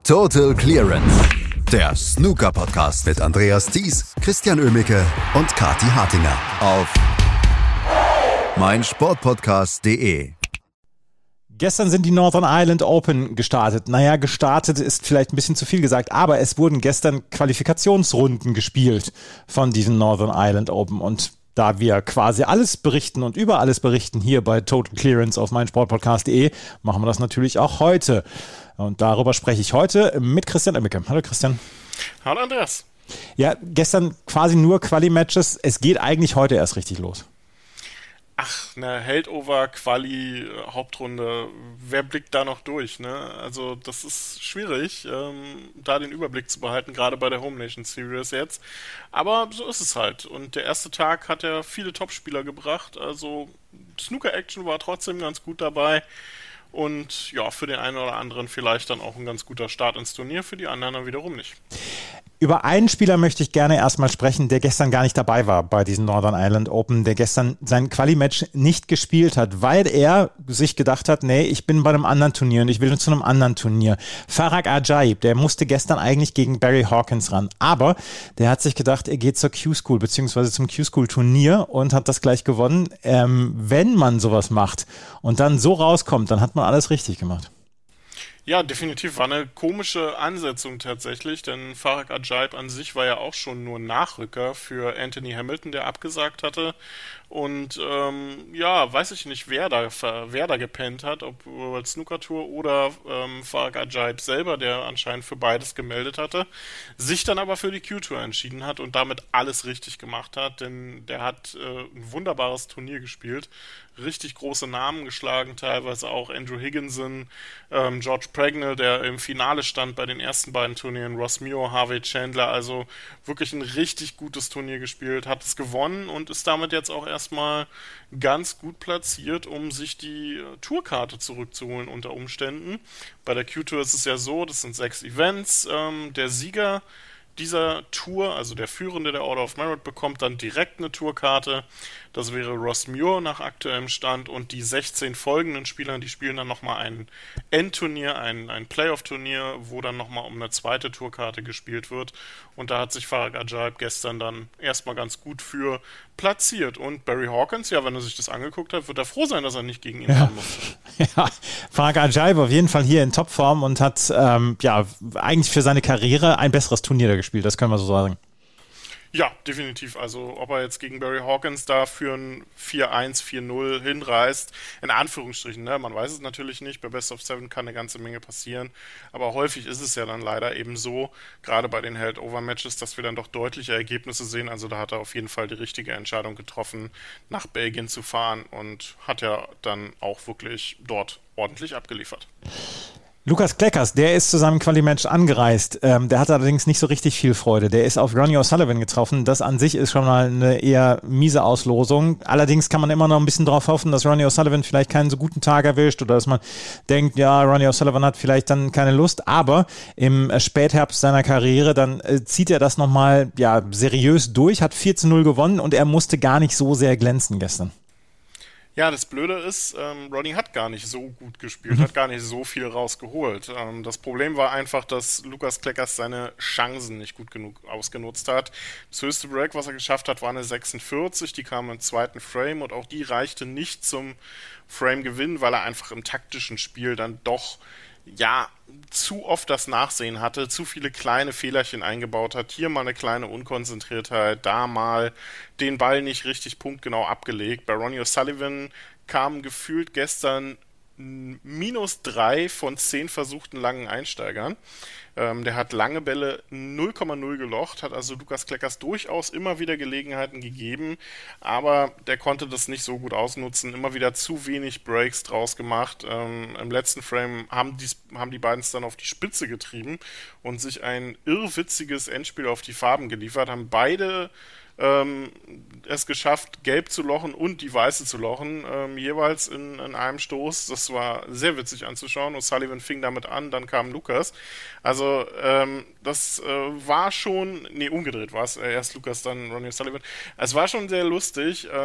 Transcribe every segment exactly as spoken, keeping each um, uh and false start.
Total Clearance, der Snooker-Podcast mit Andreas Thies, Christian Oemicke und Kathi Hartinger auf meinsportpodcast punkt de. Gestern sind die Northern Ireland Open gestartet. Naja, gestartet ist vielleicht ein bisschen zu viel gesagt, aber es wurden gestern Qualifikationsrunden gespielt von diesen Northern Ireland Open. Und da wir quasi alles berichten und über alles berichten hier bei Total Clearance auf meinsportpodcast punkt de, machen wir das natürlich auch heute. Und darüber spreche ich heute mit Christian Oemicke. Hallo Christian. Hallo Andreas. Ja, gestern quasi nur Quali-Matches. Es geht eigentlich heute erst richtig los. Ach, eine Held-Over-Quali-Hauptrunde, wer blickt da noch durch, ne? Also das ist schwierig, ähm, da den Überblick zu behalten, gerade bei der Home Nation Series jetzt. Aber so ist es halt. Und der erste Tag hat ja viele Topspieler gebracht, also Snooker-Action war trotzdem ganz gut dabei. Und ja, für den einen oder anderen vielleicht dann auch ein ganz guter Start ins Turnier, für die anderen dann wiederum nicht. Über einen Spieler möchte ich gerne erstmal sprechen, der gestern gar nicht dabei war bei diesen Northern Ireland Open, der gestern sein Quali-Match nicht gespielt hat, weil er sich gedacht hat, nee, ich bin bei einem anderen Turnier und ich will zu einem anderen Turnier. Farag Ajaib, der musste gestern eigentlich gegen Barry Hawkins ran, aber der hat sich gedacht, er geht zur Q-School beziehungsweise zum Q-School-Turnier und hat das gleich gewonnen. Ähm, wenn man sowas macht und dann so rauskommt, dann hat man alles richtig gemacht. Ja, definitiv war eine komische Ansetzung tatsächlich, denn Farag Ajaib an sich war ja auch schon nur Nachrücker für Anthony Hamilton, der abgesagt hatte. Und ähm, ja, weiß ich nicht, wer da, wer da gepennt hat, ob World Snooker Tour oder ähm, Farag Ajaib selber, der anscheinend für beides gemeldet hatte, sich dann aber für die Q-Tour entschieden hat und damit alles richtig gemacht hat, denn der hat äh, ein wunderbares Turnier gespielt, richtig große Namen geschlagen, teilweise auch Andrew Higginson, ähm, George Pragnell, der im Finale stand bei den ersten beiden Turnieren, Ross Muir, Harvey Chandler, also wirklich ein richtig gutes Turnier gespielt, hat es gewonnen und ist damit jetzt auch erstmal ganz gut platziert, um sich die Tourkarte zurückzuholen unter Umständen. Bei der Q-Tour ist es ja so, das sind sechs Events, ähm, der Sieger dieser Tour, also der Führende der Order of Merit, bekommt dann direkt eine Tourkarte. Das wäre Ross Muir nach aktuellem Stand und die sechzehn folgenden Spieler, die spielen dann nochmal ein Endturnier, ein, ein Playoff-Turnier, wo dann nochmal um eine zweite Tourkarte gespielt wird. Und da hat sich Farag Ajaib gestern dann erstmal ganz gut für platziert. Und Barry Hawkins, ja, wenn er sich das angeguckt hat, wird er froh sein, dass er nicht gegen ihn ja. ran muss. Ja, Farag Ajaib auf jeden Fall hier in Topform und hat ähm, ja eigentlich für seine Karriere ein besseres Turnier da gespielt, das können wir so sagen. Ja, definitiv. Also ob er jetzt gegen Barry Hawkins da für ein vier eins, vier null hinreißt, in Anführungsstrichen, ne? Man weiß es natürlich nicht, bei Best of Seven kann eine ganze Menge passieren, aber häufig ist es ja dann leider eben so, gerade bei den Held-Over-Matches, dass wir dann doch deutliche Ergebnisse sehen, also da hat er auf jeden Fall die richtige Entscheidung getroffen, nach Belgien zu fahren und hat ja dann auch wirklich dort ordentlich abgeliefert. Lukas Kleckers, der ist zu seinem Quali-Match angereist. Ähm, der hatte allerdings nicht so richtig viel Freude. Der ist auf Ronnie O'Sullivan getroffen. Das an sich ist schon mal eine eher miese Auslosung. Allerdings kann man immer noch ein bisschen drauf hoffen, dass Ronnie O'Sullivan vielleicht keinen so guten Tag erwischt oder dass man denkt, ja, Ronnie O'Sullivan hat vielleicht dann keine Lust. Aber im Spätherbst seiner Karriere, dann äh, zieht er das nochmal ja, seriös durch, hat vier zu null gewonnen und er musste gar nicht so sehr glänzen gestern. Ja, das Blöde ist, ähm, Ronnie hat gar nicht so gut gespielt, mhm. hat gar nicht so viel rausgeholt. Ähm, das Problem war einfach, dass Lukas Kleckers seine Chancen nicht gut genug ausgenutzt hat. Das höchste Break, was er geschafft hat, war eine sechsundvierzig, die kam im zweiten Frame und auch die reichte nicht zum Frame-Gewinn, weil er einfach im taktischen Spiel dann doch ja, zu oft das Nachsehen hatte, zu viele kleine Fehlerchen eingebaut hat, hier mal eine kleine Unkonzentriertheit, da mal den Ball nicht richtig punktgenau abgelegt. Bei Ronnie O'Sullivan kam gefühlt gestern minus drei von zehn versuchten langen Einsteigern. Ähm, der hat lange Bälle null Komma null gelocht, hat also Lukas Kleckers durchaus immer wieder Gelegenheiten gegeben, aber der konnte das nicht so gut ausnutzen, immer wieder zu wenig Breaks draus gemacht. Ähm, im letzten Frame haben die, haben die beiden es dann auf die Spitze getrieben und sich ein irrwitziges Endspiel auf die Farben geliefert, haben beide ähm, es geschafft, gelb zu lochen und die weiße zu lochen, ähm, jeweils in, in einem Stoß. Das war sehr witzig anzuschauen. O'Sullivan fing damit an, dann kam Lukas. Also ähm, das äh, war schon, nee, umgedreht war es, äh, erst Lukas, dann Ronnie O'Sullivan. Es war schon sehr lustig. Ähm,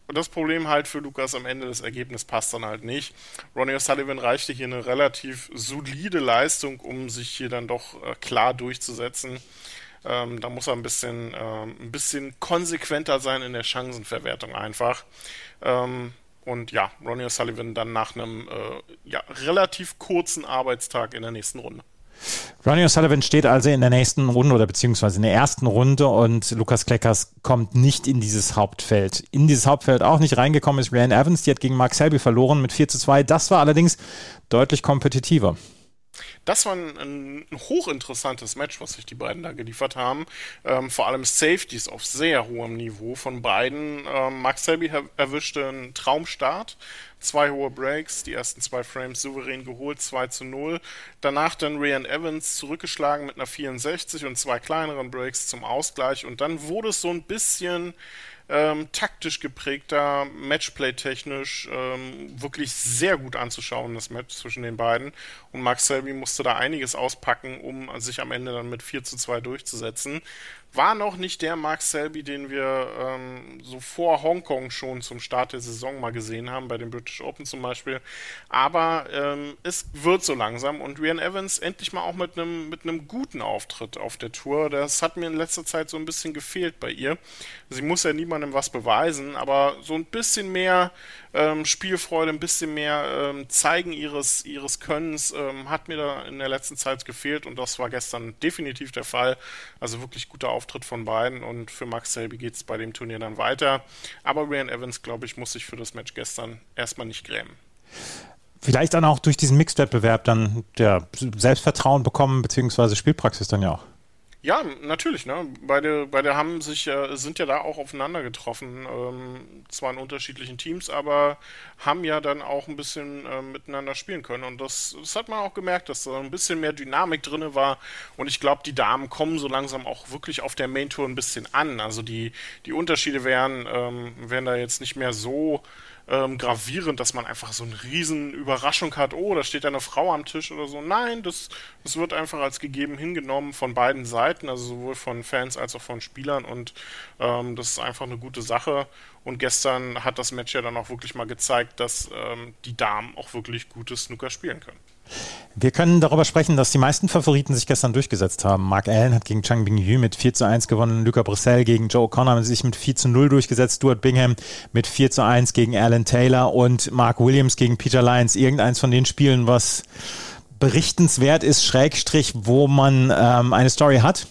das Problem halt für Lukas am Ende, das Ergebnis passt dann halt nicht. Ronnie O'Sullivan reichte hier eine relativ solide Leistung, um sich hier dann doch äh, klar durchzusetzen. Ähm, da muss er ein bisschen, ähm, ein bisschen konsequenter sein in der Chancenverwertung einfach. Ähm, und ja, Ronnie O'Sullivan dann nach einem äh, ja, relativ kurzen Arbeitstag in der nächsten Runde. Ronnie O'Sullivan steht also in der nächsten Runde oder beziehungsweise in der ersten Runde und Lukas Kleckers kommt nicht in dieses Hauptfeld. In dieses Hauptfeld auch nicht reingekommen ist Ryan Evans, die hat gegen Mark Selby verloren mit vier zu zwei. Das war allerdings deutlich kompetitiver. Das war ein, ein hochinteressantes Match, was sich die beiden da geliefert haben. Ähm, vor allem Safeties auf sehr hohem Niveau von beiden. Ähm, Mark Selby erwischte einen Traumstart. Zwei hohe Breaks, die ersten zwei Frames souverän geholt, zwei zu null. Danach dann Ryan Evans zurückgeschlagen mit einer vierundsechzig und zwei kleineren Breaks zum Ausgleich. Und dann wurde es so ein bisschen ähm, taktisch geprägter, Matchplay-technisch ähm, wirklich sehr gut anzuschauen, das Match zwischen den beiden. Und Mark Selby musste da einiges auspacken, um sich am Ende dann mit vier zu zwei durchzusetzen. War noch nicht der Mark Selby, den wir ähm, so vor Hongkong schon zum Start der Saison mal gesehen haben, bei den British Open zum Beispiel. Aber ähm, es wird so langsam und Ryan Evans endlich mal auch mit einem mit einem guten Auftritt auf der Tour. Das hat mir in letzter Zeit so ein bisschen gefehlt bei ihr. Sie muss ja niemandem was beweisen, aber so ein bisschen mehr ähm, Spielfreude, ein bisschen mehr ähm, Zeigen ihres, ihres Könnens ähm, hat mir da in der letzten Zeit gefehlt und das war gestern definitiv der Fall. Also wirklich guter Auftritt von beiden und für Mark Selby geht es bei dem Turnier dann weiter. Aber Ryan Evans, glaube ich, muss sich für das Match gestern erstmal nicht grämen. Vielleicht dann auch durch diesen Mixed-Wettbewerb dann der Selbstvertrauen bekommen, beziehungsweise Spielpraxis dann ja auch. Ja, natürlich, ne? Beide, beide haben sich, äh, sind ja da auch aufeinander getroffen, ähm, zwar in unterschiedlichen Teams, aber haben ja dann auch ein bisschen äh, miteinander spielen können und das, das hat man auch gemerkt, dass da ein bisschen mehr Dynamik drin war und ich glaube, die Damen kommen so langsam auch wirklich auf der Main Tour ein bisschen an, also die, die Unterschiede wären, ähm, wären da jetzt nicht mehr so Ähm, gravierend, dass man einfach so eine riesen Überraschung hat, oh, da steht eine Frau am Tisch oder so. Nein, das, das wird einfach als gegeben hingenommen von beiden Seiten, also sowohl von Fans als auch von Spielern und ähm, das ist einfach eine gute Sache. Und gestern hat das Match ja dann auch wirklich mal gezeigt, dass ähm, die Damen auch wirklich gutes Snooker spielen können. Wir können darüber sprechen, dass die meisten Favoriten sich gestern durchgesetzt haben. Mark Allen hat gegen Chang Bing-Yu mit vier zu eins gewonnen, Luca Brissell gegen Joe O'Connor hat sich mit vier zu null durchgesetzt, Stuart Bingham mit vier zu eins gegen Alan Taylor und Mark Williams gegen Peter Lyons. Irgendeins von den Spielen, was berichtenswert ist, Schrägstrich, wo man ähm, eine Story hat?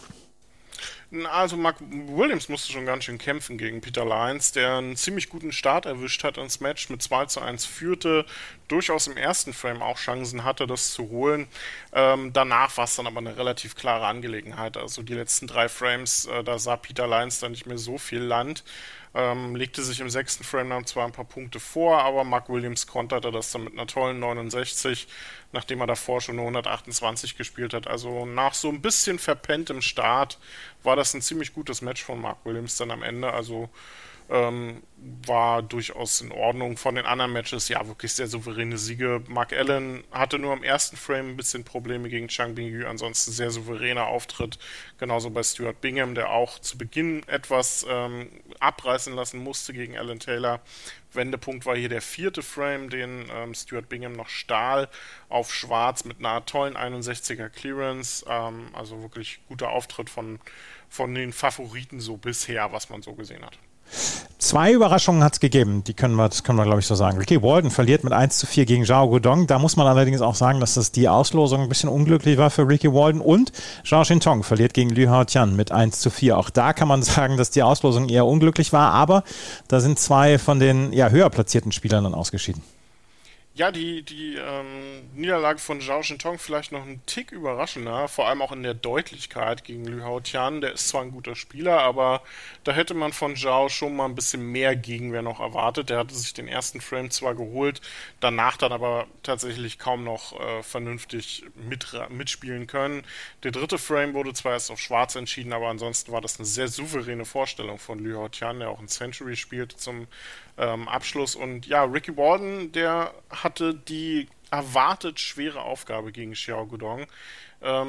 Also Mark Williams musste schon ganz schön kämpfen gegen Peter Lyons, der einen ziemlich guten Start erwischt hat ins Match, mit zwei zu eins führte, durchaus im ersten Frame auch Chancen hatte, das zu holen. Ähm, danach war es dann aber eine relativ klare Angelegenheit. Also die letzten drei Frames, äh, da sah Peter Lyons dann nicht mehr so viel Land. Ähm, legte sich im sechsten Frame dann zwar ein paar Punkte vor, aber Mark Williams konterte das dann mit einer tollen neunundsechzig, nachdem er davor schon eine hundertachtundzwanzig gespielt hat. Also nach so ein bisschen verpenntem Start war das ein ziemlich gutes Match von Mark Williams dann am Ende. Also ähm, war durchaus in Ordnung. Von den anderen Matches, ja, wirklich sehr souveräne Siege. Mark Allen hatte nur im ersten Frame ein bisschen Probleme gegen Chang Bing-Yu, ansonsten sehr souveräner Auftritt. Genauso bei Stuart Bingham, der auch zu Beginn etwas ähm, abreißen lassen musste gegen Alan Taylor. Wendepunkt war hier der vierte Frame, den ähm, Stuart Bingham noch stahl auf Schwarz mit einer tollen einundsechziger Clearance. Ähm, also wirklich guter Auftritt von, von den Favoriten so bisher, was man so gesehen hat. Zwei Überraschungen hat es gegeben, die können wir, das können wir glaube ich so sagen. Ricky Walden verliert mit eins zu vier gegen Zhao Guodong. Da muss man allerdings auch sagen, dass das die Auslosung ein bisschen unglücklich war für Ricky Walden. Und Zhao Xintong verliert gegen Liu Haotian mit eins zu vier. Auch da kann man sagen, dass die Auslosung eher unglücklich war, aber da sind zwei von den ja, höher platzierten Spielern dann ausgeschieden. Ja, die, die ähm, Niederlage von Zhao Xintong vielleicht noch einen Tick überraschender, vor allem auch in der Deutlichkeit gegen Liu Haotian. Der ist zwar ein guter Spieler, aber da hätte man von Zhao schon mal ein bisschen mehr Gegenwehr noch erwartet. Der hatte sich den ersten Frame zwar geholt, danach dann aber tatsächlich kaum noch äh, vernünftig mit, mitspielen können. Der dritte Frame wurde zwar erst auf Schwarz entschieden, aber ansonsten war das eine sehr souveräne Vorstellung von Liu Haotian, der auch ein Century spielte zum ähm, Abschluss. Und ja, Ricky Walden, der hatte die erwartet schwere Aufgabe gegen Xiao Guodong. Ähm,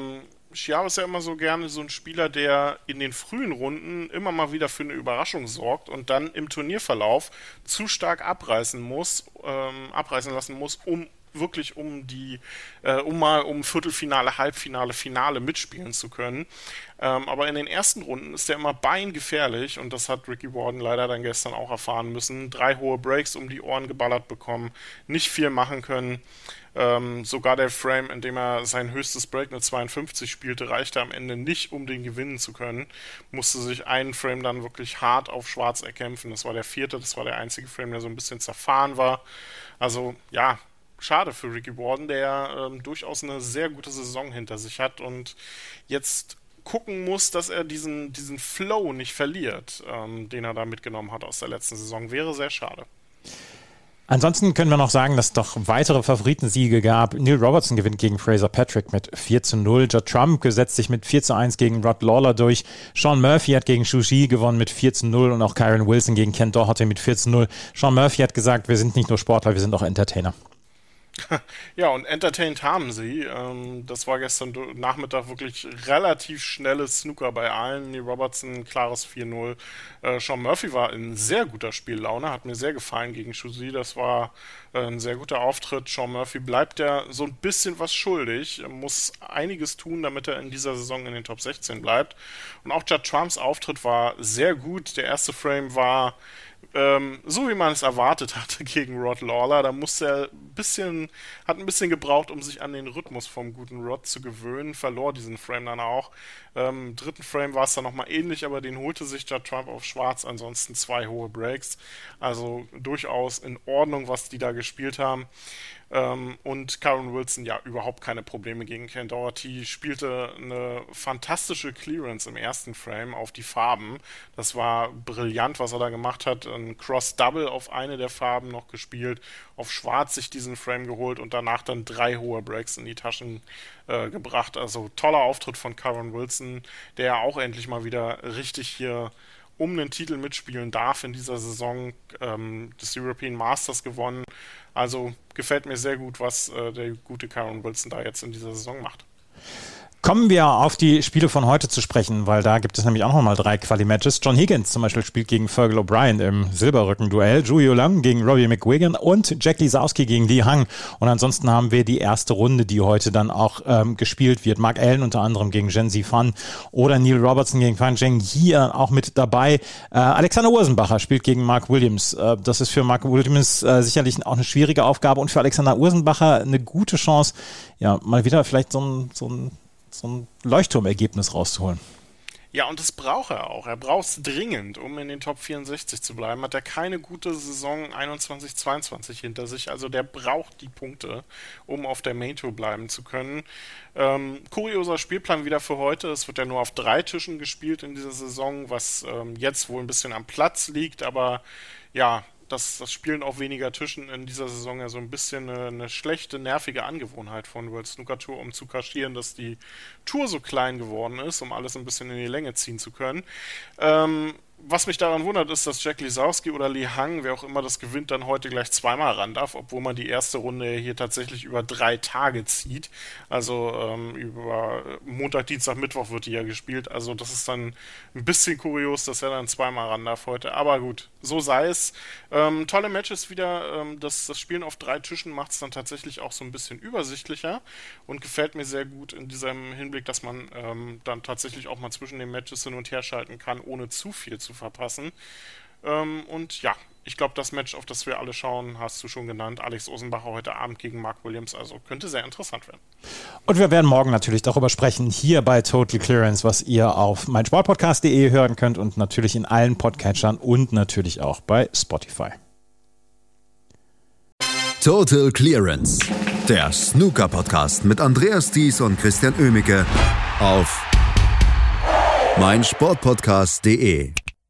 Chiao ist ja immer so gerne so ein Spieler, der in den frühen Runden immer mal wieder für eine Überraschung sorgt und dann im Turnierverlauf zu stark abreißen muss, ähm, abreißen lassen muss, um wirklich um die, äh, um mal um Viertelfinale, Halbfinale, Finale mitspielen zu können. Ähm, aber in den ersten Runden ist er immer beingefährlich und das hat Ricky Warden leider dann gestern auch erfahren müssen. Drei hohe Breaks um die Ohren geballert bekommen, nicht viel machen können. Ähm, sogar der Frame, in dem er sein höchstes Break mit zweiundfünfzig spielte, reichte am Ende nicht, um den gewinnen zu können. Musste sich einen Frame dann wirklich hart auf Schwarz erkämpfen. Das war der vierte, das war der einzige Frame, der so ein bisschen zerfahren war. Also, ja, schade für Ricky Warden, der ähm, durchaus eine sehr gute Saison hinter sich hat und jetzt gucken muss, dass er diesen, diesen Flow nicht verliert, ähm, den er da mitgenommen hat aus der letzten Saison. Wäre sehr schade. Ansonsten können wir noch sagen, dass es doch weitere Favoritensiege gab. Neil Robertson gewinnt gegen Fraser Patrick mit vier zu null. Judd Trump gesetzt sich mit vier zu eins gegen Rod Lawler durch. Sean Murphy hat gegen Xu Shi gewonnen mit vier zu null und auch Kyron Wilson gegen Ken Doherty mit vier zu null. Sean Murphy hat gesagt, wir sind nicht nur Sportler, wir sind auch Entertainer. Ja, und entertained haben sie. Ähm, das war gestern Nachmittag wirklich relativ schnelles Snooker bei allen. Neil Robertson, klares vier null. Äh, Sean Murphy war in sehr guter Spiellaune, hat mir sehr gefallen gegen Xu Shi. Das war äh, ein sehr guter Auftritt. Sean Murphy bleibt ja so ein bisschen was schuldig, muss einiges tun, damit er in dieser Saison in den Top sechzehn bleibt. Und auch Judd Trumps Auftritt war sehr gut. Der erste Frame war Ähm, so wie man es erwartet hatte gegen Rod Lawler, da musste er ein bisschen, hat ein bisschen gebraucht, um sich an den Rhythmus vom guten Rod zu gewöhnen, verlor diesen Frame dann auch. Ähm, Im dritten Frame war es dann nochmal ähnlich, aber den holte sich Judd Trump auf Schwarz, ansonsten zwei hohe Breaks, also durchaus in Ordnung, was die da gespielt haben. Ähm, und Kyron Wilson, ja, überhaupt keine Probleme gegen Ken Doherty, spielte eine fantastische Clearance im ersten Frame auf die Farben. Das war brillant, was er da gemacht hat. Ein Cross-Double auf eine der Farben noch gespielt, auf Schwarz sich diesen Frame geholt und danach dann drei hohe Breaks in die Taschen äh, gebracht. Also toller Auftritt von Kyron Wilson, der auch endlich mal wieder richtig hier um einen Titel mitspielen darf in dieser Saison, ähm, des European Masters gewonnen. Also gefällt mir sehr gut, was äh, der gute Kyron Wilson da jetzt in dieser Saison macht. Kommen wir auf die Spiele von heute zu sprechen, weil da gibt es nämlich auch noch mal drei Quali-Matches. John Higgins zum Beispiel spielt gegen Fergal O'Brien im Silberrücken-Duell, Zhuyu Lang gegen Robbie McGuigan und Jack Lisowski gegen Li Hang. Und ansonsten haben wir die erste Runde, die heute dann auch ähm, gespielt wird. Mark Allen unter anderem gegen Zhen Zifan oder Neil Robertson gegen Fan Zhengyi auch mit dabei. Äh, Alexander Ursenbacher spielt gegen Mark Williams. Äh, das ist für Mark Williams äh, sicherlich auch eine schwierige Aufgabe und für Alexander Ursenbacher eine gute Chance, ja, mal wieder vielleicht so ein, so ein so ein Leuchtturmergebnis rauszuholen. Ja, und das braucht er auch. Er braucht es dringend, um in den Top vierundsechzig zu bleiben. Hat er keine gute Saison einundzwanzig zweiundzwanzig hinter sich. Also der braucht die Punkte, um auf der Main Tour bleiben zu können. Ähm, kurioser Spielplan wieder für heute. Es wird ja nur auf drei Tischen gespielt in dieser Saison, was ähm, jetzt wohl ein bisschen am Platz liegt. Aber ja, dass das Spielen auf weniger Tischen in dieser Saison ja so ein bisschen eine, eine schlechte, nervige Angewohnheit von World Snooker Tour, um zu kaschieren, dass die Tour so klein geworden ist, um alles ein bisschen in die Länge ziehen zu können. Ähm, was mich daran wundert, ist, dass Jack Lisowski oder Li Hang, wer auch immer das gewinnt, dann heute gleich zweimal ran darf, obwohl man die erste Runde hier tatsächlich über drei Tage zieht. Also ähm, über Montag, Dienstag, Mittwoch wird die ja gespielt. Also das ist dann ein bisschen kurios, dass er dann zweimal ran darf heute. Aber gut, so sei es. Ähm, tolle Matches wieder. Ähm, das, das Spielen auf drei Tischen macht es dann tatsächlich auch so ein bisschen übersichtlicher und gefällt mir sehr gut in diesem Hinblick, dass man ähm, dann tatsächlich auch mal zwischen den Matches hin und her schalten kann, ohne zu viel zu verpassen. Ähm, und ja, ich glaube, das Match, auf das wir alle schauen, hast du schon genannt. Alex Ursenbacher heute Abend gegen Mark Williams. Also könnte sehr interessant werden. Und wir werden morgen natürlich darüber sprechen, hier bei Total Clearance, was ihr auf meinsportpodcast punkt de hören könnt und natürlich in allen Podcatchern und natürlich auch bei Spotify. Total Clearance, der Snooker-Podcast mit Andreas Thies und Christian Oemicke auf meinsportpodcast punkt de.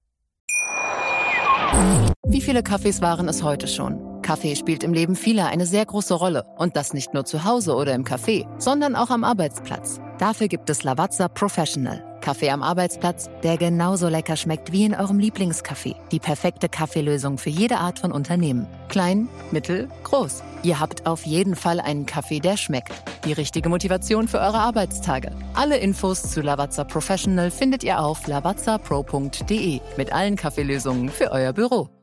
Wie viele Kaffees waren es heute schon? Kaffee spielt im Leben vieler eine sehr große Rolle. Und das nicht nur zu Hause oder im Café, sondern auch am Arbeitsplatz. Dafür gibt es Lavazza Professional. Kaffee am Arbeitsplatz, der genauso lecker schmeckt wie in eurem Lieblingscafé. Die perfekte Kaffeelösung für jede Art von Unternehmen. Klein, mittel, groß. Ihr habt auf jeden Fall einen Kaffee, der schmeckt. Die richtige Motivation für eure Arbeitstage. Alle Infos zu Lavazza Professional findet ihr auf lavazza pro punkt de mit allen Kaffeelösungen für euer Büro.